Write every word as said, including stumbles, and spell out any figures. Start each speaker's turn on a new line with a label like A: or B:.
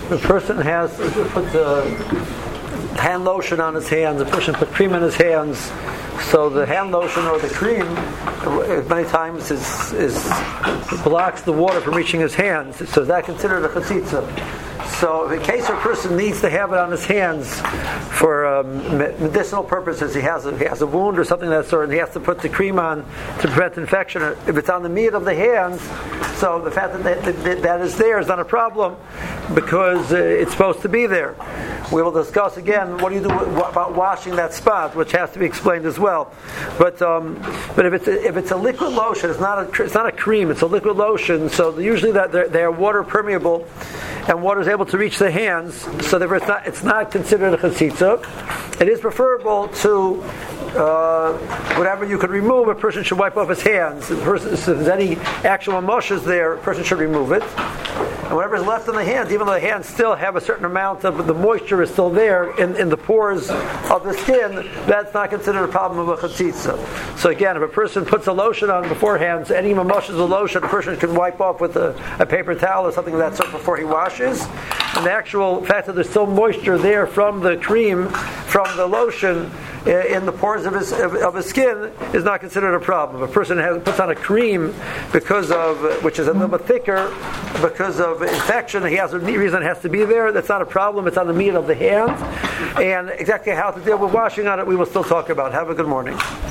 A: if a person has put the hand lotion on his hands, the person put cream on his hands, so the hand lotion or the cream many times is, is blocks the water from reaching his hands. So is that considered a chatzitza? So in case a person needs to have it on his hands for um, medicinal purposes, he has a, he has a wound or something of that sort, and he has to put the cream on to prevent infection. If it's on the meat of the hands, so the fact that that, that, that is there is not a problem because uh, it's supposed to be there. We will discuss again what do you do about washing that spot, which has to be explained as well. But um, but if it's a, if it's a liquid lotion, it's not a it's not a cream, it's a liquid lotion. So usually that they're, they're water permeable, and water is able to reach the hands. So therefore it's not it's not considered a chatzitza. It is preferable to uh, whatever you could remove. A person should wipe off his hands. The person, if there's any actual mushes there, a person should remove it. And whatever is left in the hands, even though the hands still have a certain amount of the moisture is still there in, in the pores of the skin, that's not considered a problem of a chatzitza. So again, if a person puts a lotion on beforehand, so any mushes of lotion, a person can wipe off with a, a paper towel or something of that sort before he washes. And the actual fact that there's still moisture there from the cream, from the lotion, in the pores of his of, of his skin is not considered a problem. If a person has puts on a cream because of which is a little bit thicker because of infection, he has a reason it has to be there. That's not a problem. It's on the meat of the hand, and exactly how to deal with washing on it, we will still talk about. Have a good morning.